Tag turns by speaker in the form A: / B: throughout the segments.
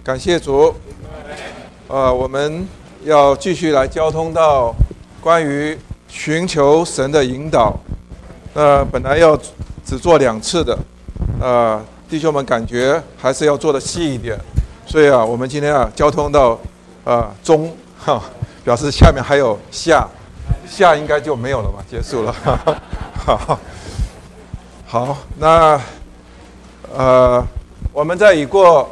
A: 感谢主。我们要继续来交通到关于寻求神的引导。本来要只做2次的，弟兄们感觉还是要做的细一点，所以我们今天交通到中，表示下面还有下应该就没有了吧，结束了。好，那我们在已过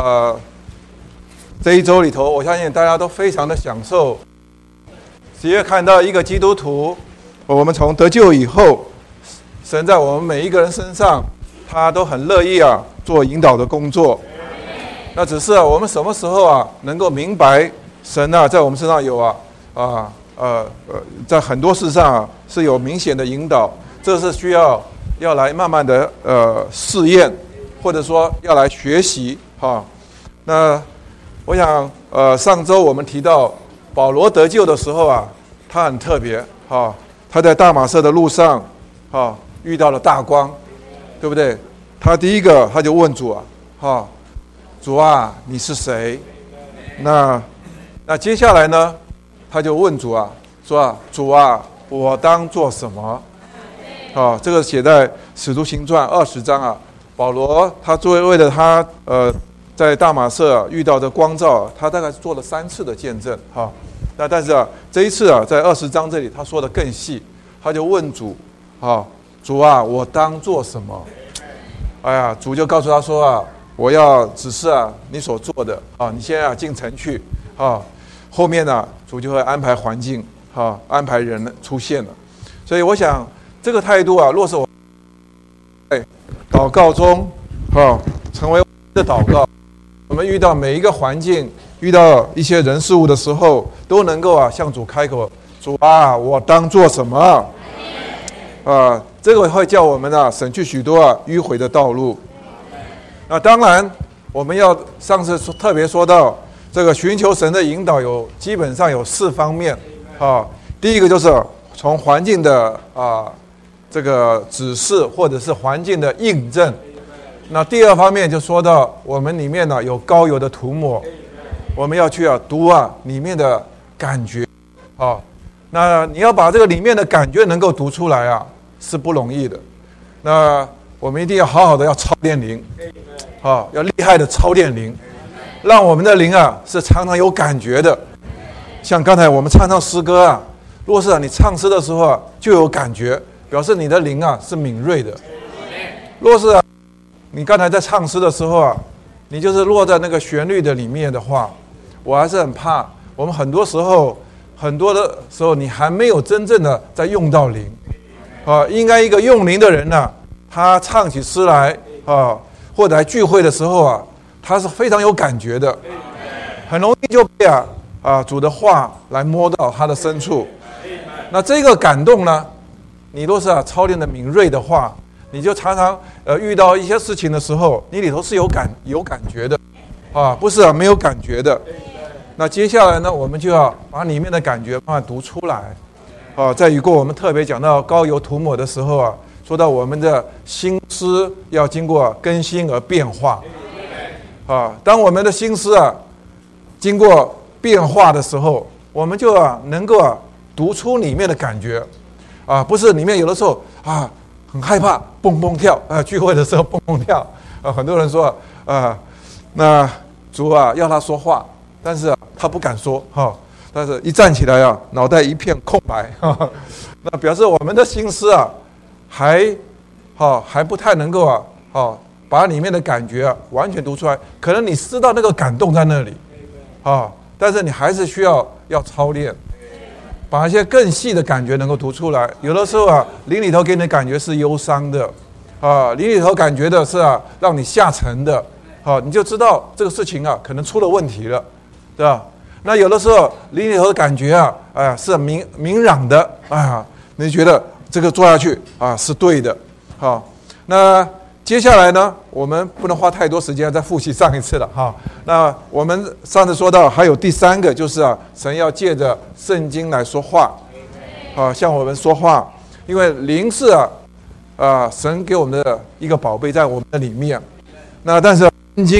A: 这一周里头，我相信大家都非常的享受，直接看到一个基督徒，我们从得救以后，神在我们每一个人身上，他都很乐意做引导的工作。那只是我们什么时候能够明白神在我们身上有在很多事上是有明显的引导，这是需要来慢慢的试验，或者说要来学习那我想上周我们提到保罗得救的时候他很特别他在大马色的路上遇到了大光，对不对？他第一个他就问主主你是谁？那接下来呢，他就问主说主我当做什么？这个写在使徒行传20章保罗他为了他在大马色遇到的光照，他大概做了3次的见证那但是这一次在20章这里他说的更细，他就问主主我当做什么？主就告诉他说我要指示你所做的你现在进城去后面主就会安排环境安排人出现了。所以我想这个态度若是我在祷告中成为我们的祷告，我们遇到每一个环境，遇到一些人事物的时候，都能够向主开口，主我当做什么？这个会叫我们省去许多迂回的道路。那当然我们要上次特别说到这个寻求神的引导基本上有4方面第一个就是从环境的这个指示或者是环境的印证。那第2方面就说到我们里面有膏油的涂抹，我们要去读里面的感觉那你要把这个里面的感觉能够读出来是不容易的。那我们一定要好好的要操练灵要厉害的操练灵，让我们的灵是常常有感觉的。像刚才我们唱诗歌若是你唱诗的时候就有感觉，表示你的灵是敏锐的。若是你刚才在唱诗的时候你就是落在那个旋律的里面的话，我还是很怕我们很多的时候你还没有真正的在用到灵应该一个用灵的人他唱起诗来或者来聚会的时候他是非常有感觉的，很容易就被主的话来摸到他的深处。那这个感动呢，你若是操练的敏锐的话，你就常常遇到一些事情的时候，你里头是有感觉的不是没有感觉的。那接下来呢，我们就要把里面的感觉慢慢读出来在已过我们特别讲到膏油涂抹的时候说到我们的心思要经过更新而变化当我们的心思经过变化的时候，我们就能够读出里面的感觉不是里面有的时候很害怕蹦蹦跳聚会的时候蹦蹦跳很多人说那主要他说话，但是他不敢说但是一站起来脑袋一片空白那表示我们的心思还不太能够把里面的感觉完全读出来。可能你知道那个感动在那里但是你还是需要操练，把一些更细的感觉能够读出来。有的时候灵里头给你的感觉是忧伤的灵里头感觉的是让你下沉的你就知道这个事情可能出了问题了，对吧？那有的时候灵里头的感觉是明朗的你觉得这个做下去是对的那接下来呢，我们不能花太多时间再复习上一次了那我们上次说到还有第3个，就是神要借着圣经来说话向我们说话，因为灵是神给我们的一个宝贝在我们的里面。那但是圣经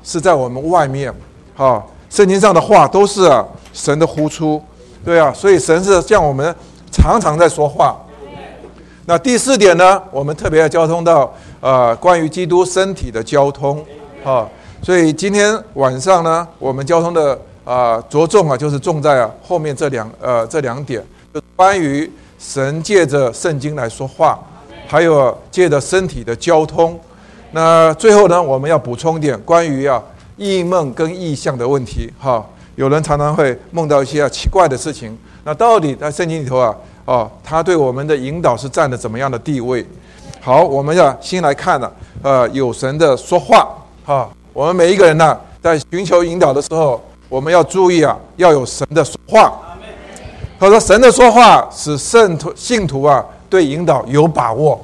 A: 是在我们外面，圣经上的话都是神的呼出，对啊，所以神是向我们常常在说话。那第4点呢，我们特别要交通到关于基督身体的交通，所以今天晚上呢，我们交通的着重就是重在后面这两点，就是关于神借着圣经来说话，还有借着身体的交通。那最后呢，我们要补充一点关于异梦跟异象的问题。有人常常会梦到一些奇怪的事情，那到底在圣经里头他对我们的引导是占了怎么样的地位？好，我们要先来看有神的说话。我们每一个人呢，在寻求引导的时候，我们要注意要有神的说话。他说，神的说话使信徒对引导有把握。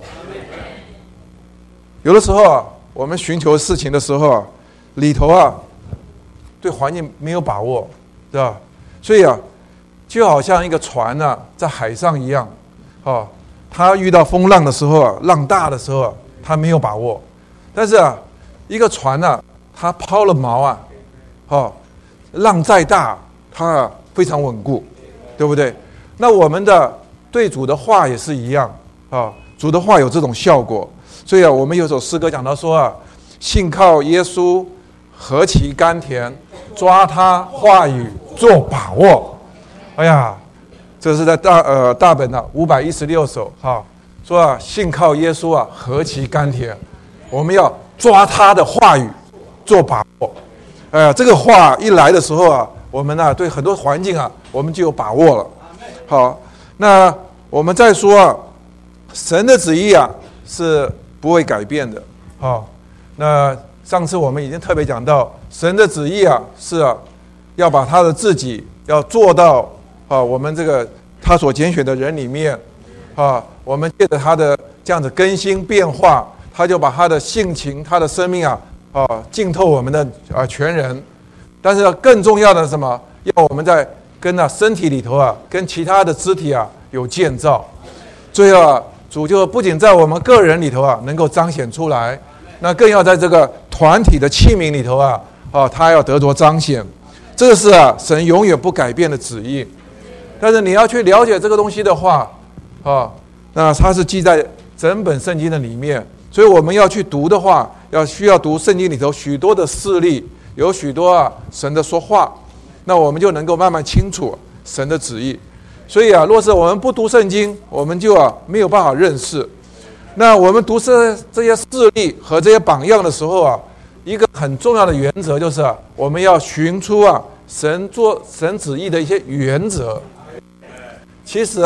A: 有的时候我们寻求事情的时候里头对环境没有把握，对吧？所以就好像一个船在海上一样，他遇到风浪的时候浪大的时候他没有把握。但是一个船它抛了锚浪再大它非常稳固，对不对？那我们的对主的话也是一样主的话有这种效果。所以我们有首诗歌讲到说信靠耶稣何其甘甜，抓他话语做把握。哎呀，这是在大本516首说信靠耶稣何其甘甜，我们要抓他的话语做把握。这个话一来的时候我们对很多环境我们就有把握了。好，那我们再说神的旨意是不会改变的。那上次我们已经特别讲到，神的旨意是要把他的自己要做到我们这个他所拣选的人里面我们借着他的这样子更新变化，他就把他的性情他的生命浸透我们的全人。但是更重要的是什么？要我们在跟身体里头跟其他的肢体有建造。最后主就不仅在我们个人里头能够彰显出来，那更要在这个团体的器皿里头他要得着彰显。这个是神永远不改变的旨意。但是你要去了解这个东西的话那它是记在整本圣经的里面，所以我们要去读的话，需要读圣经里头许多的事例，有许多神的说话，那我们就能够慢慢清楚神的旨意。所以若是我们不读圣经，我们就没有办法认识。那我们读这些事例和这些榜样的时候一个很重要的原则就是我们要寻出神旨意的一些原则。其实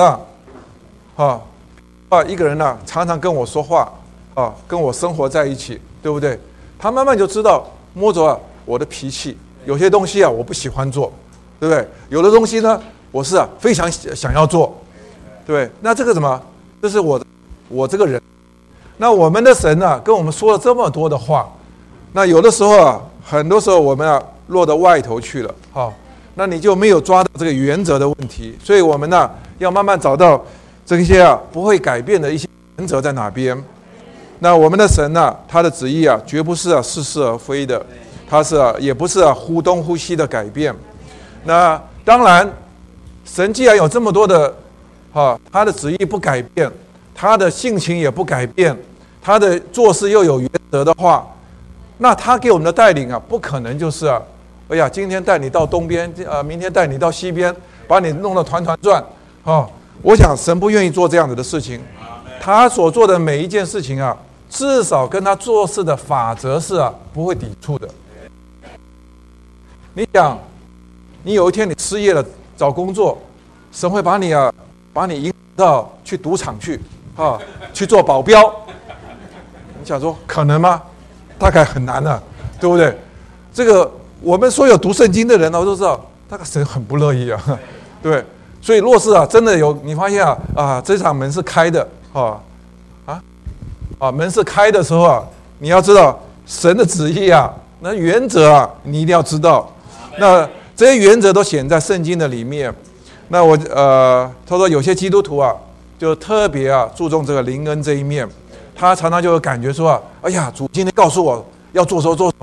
A: 一个人常常跟我说话跟我生活在一起，对不对？他慢慢就知道摸着我的脾气，有些东西我不喜欢做，对不对？有的东西呢我是非常想要做，对不对？那这个什么？这是我这个人。那我们的神跟我们说了这么多的话，那有的时候很多时候我们落到外头去了那你就没有抓到这个原则的问题。所以我们要慢慢找到这些不会改变的一些原则在哪边。那我们的神他的旨意绝不是似是而非的，他也不是忽东忽西的改变。那当然神既然有这么多的他的旨意不改变，他的性情也不改变，他的做事又有原则的话，那他给我们的带领不可能就是哎呀，今天带你到东边明天带你到西边，把你弄得团团转我想神不愿意做这样子的事情。他所做的每一件事情至少跟他做事的法则是不会抵触的。你想，你有一天你失业了找工作，神会把你引到去赌场去做保镖，你想说可能吗？大概很难对不对？这个我们所有读圣经的人都知道，那个神很不乐意对。所以若是真的有你发现这场门是开的门是开的时候你要知道神的旨意那原则你一定要知道。那这些原则都显在圣经的里面。那他说有些基督徒就特别注重这个灵恩这一面，他常常就有感觉说哎呀，主今天告诉我要做什么，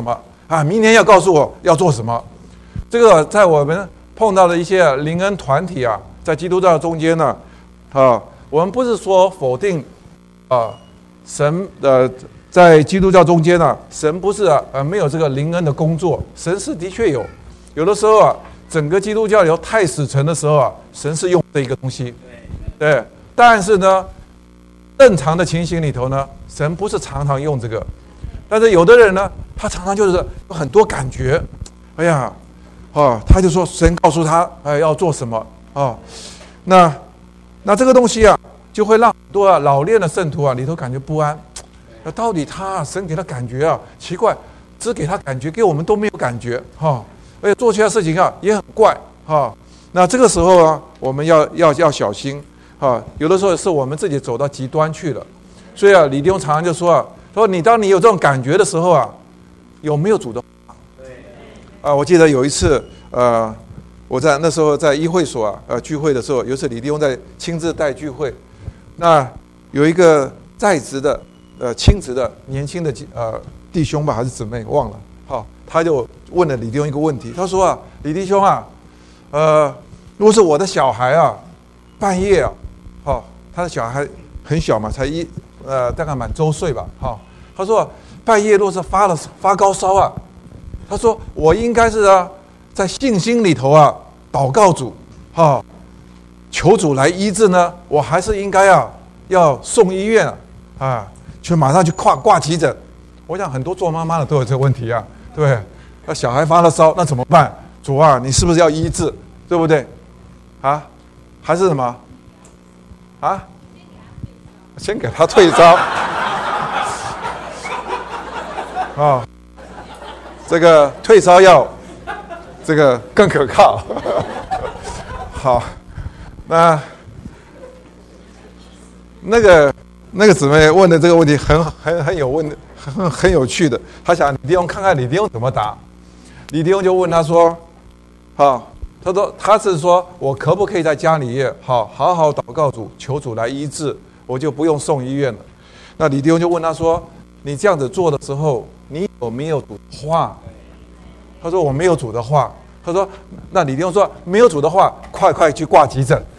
A: 啊，明天要告诉我要做什么。这个在我们碰到的一些灵恩团体啊，在基督教中间呢，我们不是说否定神在基督教中间呢，神不是没有这个灵恩的工作，神是的确有。有的时候啊，整个基督教里头太死沉的时候啊，神是用这一个东西，对。但是呢，正常的情形里头呢，神不是常常用这个。但是有的人呢，他常常就是有很多感觉，哎呀，他就说神告诉他，要做什么啊？那这个东西啊，就会让很多老练的圣徒啊里头感觉不安。到底神给他感觉啊，奇怪，只给他感觉，给我们都没有感觉而且做其他事情啊也很怪那这个时候啊，我们要小心有的时候是我们自己走到极端去了。所以李弟兄常常就说你当你有这种感觉的时候啊，有没有主的话？我记得有一次我在那时候在医会所聚会的时候，有一次李弟兄在亲自带聚会，那有一个在职的亲职的年轻的弟兄吧还是姊妹忘了他就问了李弟兄一个问题，他说李弟兄如果是我的小孩半夜他的小孩很小嘛，才大概满周岁吧他说半夜若是发高烧他说我应该是在信心里头祷告主求主来医治呢，我还是应该要送医院就马上去挂急诊。我想很多做妈妈的都有这个问题对，那小孩发了烧那怎么办？主你是不是要医治，对不对还是什么先给他退烧这个退烧药这个更可靠好，那个姊妹问的这个问题很有趣的，他想李弟兄看看李弟兄怎么答。李弟兄就问他说他说他是说我可不可以在家里好好祷告主，求主来医治，我就不用送医院了。那李弟兄就问他说，你这样子做的时候，你有没有主的话？他说我没有主的话。他说那李弟兄说没有主的话，快去挂急诊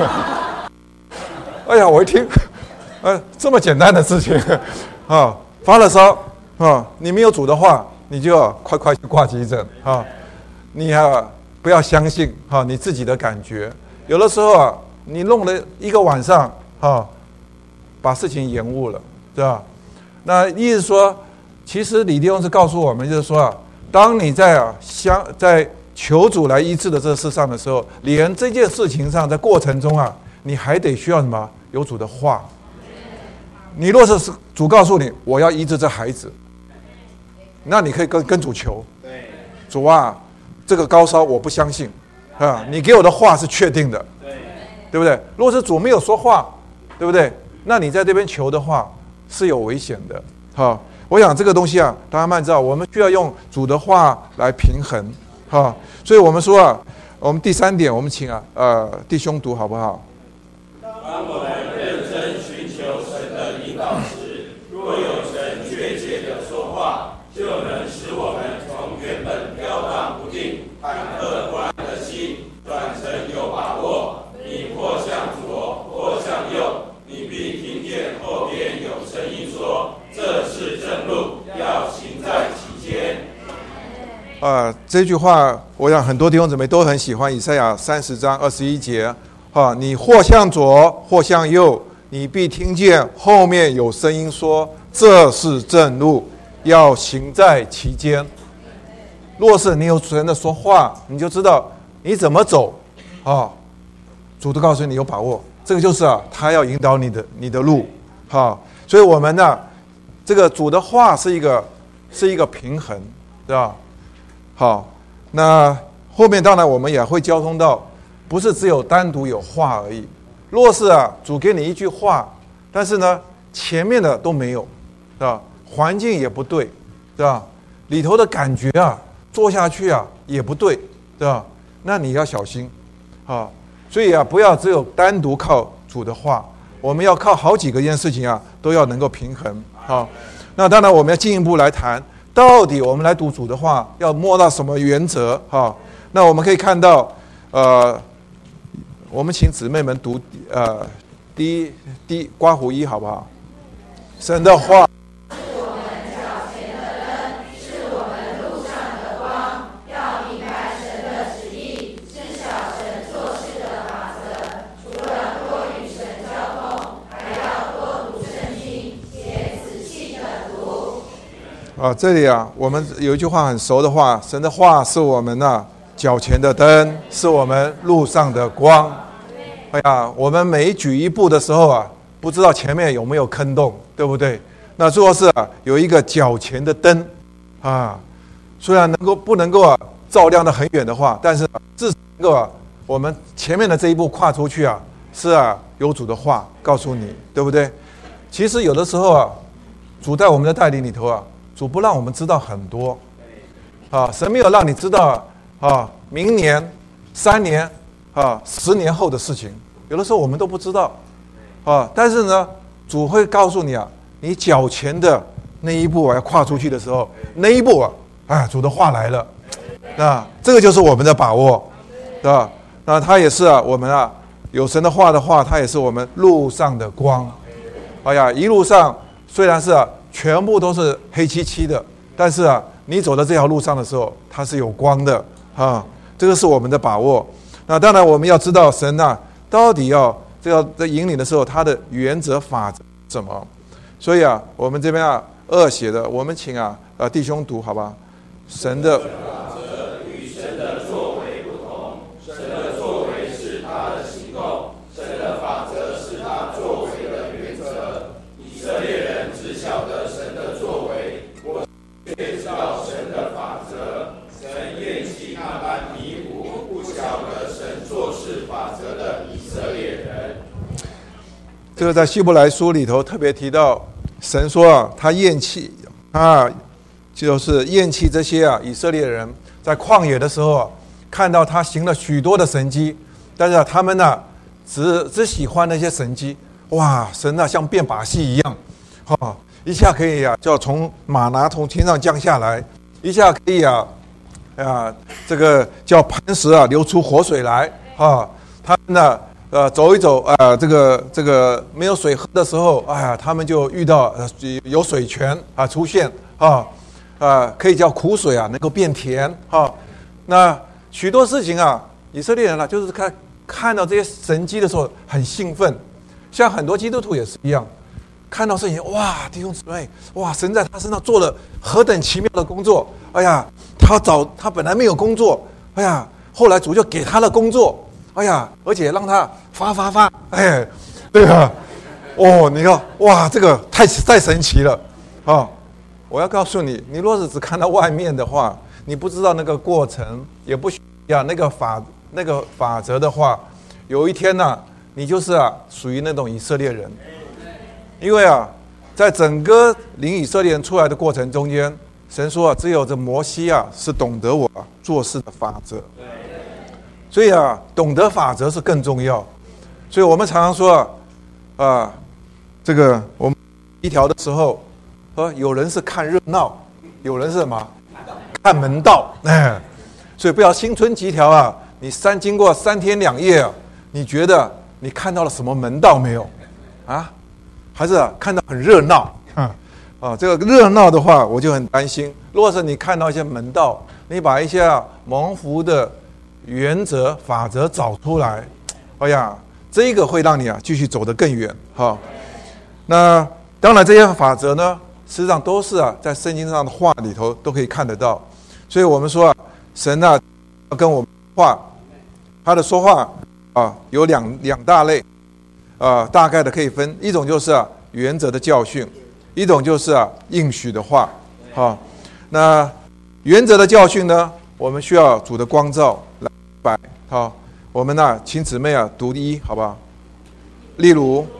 A: 哎呀，我一听这么简单的事情发了烧你没有主的话，你就要快去挂急诊你不要相信你自己的感觉。有的时候你弄了一个晚上把事情延误了，对吧？那意思说，其实李弟兄是告诉我们，就是说当你在求主来医治的这事上的时候，连这件事情上在过程中你还得需要什么？有主的话。你若是主告诉你我要医治这孩子，那你可以跟主求，主这个高烧我不相信你给我的话是确定的，对不对？如果是主没有说话，对不对？那你在这边求的话是有危险的我想这个东西大家慢知道，我们需要用主的话来平衡所以我们说我们第3点，我们请弟兄读好不好？
B: 当我们认真寻求神的引导时，若有神确切的说话，就能使我们从原本飘荡不定、忐忑不安的心，转成有把握。你或向左，或向右，你必听见后边有声音说：“这是正路，要行在其间。”
A: 这句话，我想很多弟兄姊妹都很喜欢。以赛亚30章21节。你或向左，或向右，你必听见后面有声音说：“这是正路，要行在其间。”若是你有神的说话，你就知道你怎么走主都告诉你有把握。这个就是他要引导你的路所以我们这个主的话是一个平衡，对吧？那后面当然我们也会交通到，不是只有单独有话而已。若是主给你一句话，但是呢前面的都没有，对吧？环境也不对，对吧？里头的感觉做下去也不对，对吧？那你要小心所以不要只有单独靠主的话，我们要靠好几个件事情都要能够平衡那当然我们要进一步来谈， 到底我们来读主的话，要摸到什么原则？哈，那我们可以看到，我们请姊妹们读第一刮胡一好不好？神的话。这里我们有一句话很熟的话，神的话是我们脚前的灯，是我们路上的光。哎呀，我们每举一步的时候不知道前面有没有坑洞，对不对？那如果是有一个脚前的灯虽然不能够照亮的很远的话，但是至少能够我们前面的这一步跨出去是有主的话告诉你，对不对？其实有的时候主在我们的带领里头主不让我们知道很多神没有让你知道明年、3年、10年后的事情，有的时候我们都不知道但是呢，主会告诉你你脚前的那一步要跨出去的时候，那一步主的话来了，这个就是我们的把握，对吧？那它也是我们有神的话，它也是我们路上的光。哎呀，一路上虽然是全部都是黑漆漆的，但是你走在这条路上的时候，它是有光的这个是我们的把握。那当然我们要知道神到底在引领的时候，他的原则法则是什么？所以我们这边2写的，我们请弟兄读好吧？神的法则与神的作为不同，神的作为是他的行动，神的法则是他作为的原则。以色列人只晓得神的作为，我却知道神的法则。神厌弃那般迷糊不晓得神做事法则的以色列人。这个在希伯来书里头特别提到，神说他厌弃就是厌弃这些以色列人在旷野的时候看到他行了许多的神迹，但是他们只喜欢那些神迹。哇，神像变把戏一样一下可以就从马拿从天上降下来，一下可以这个叫磐石流出活水来他们走一走这个没有水喝的时候，他们就遇到有水泉出现可以叫苦水能够变甜那许多事情以色列人就是看到这些神迹的时候很兴奋，像很多基督徒也是一样，看到事情哇，弟兄姊妹，哇，神在他身上做了何等奇妙的工作！哎呀，他本来没有工作，哎呀，后来主就给他了工作，哎呀，而且让他发，哎，对你看，哇，这个太神奇了我要告诉你，你若是只看到外面的话，你不知道那个过程，也不需要那个法则的话，有一天你就是属于那种以色列人。因为在整个领以色列人出来的过程中间，神说只有这摩西是懂得我做事的法则，所以懂得法则是更重要。所以我们常常说这个我们一条的时候有人是看热闹，有人是什么看门道所以不要新春集条你经过3天2夜你觉得你看到了什么门道没有还是看到很热闹这个热闹的话我就很担心。如果是你看到一些门道，你把一些蒙福的原则法则找出来，哎呀，这个会让你继续走得更远那当然这些法则呢，实际上都是在圣经上的话里头都可以看得到。所以我们说神跟我们话，他的说话有两大类大概的可以分，一种就是原则的教训，一种就是应许的话那原则的教训呢，我们需要主的光照来摆我们请姊妹读1好不好？例如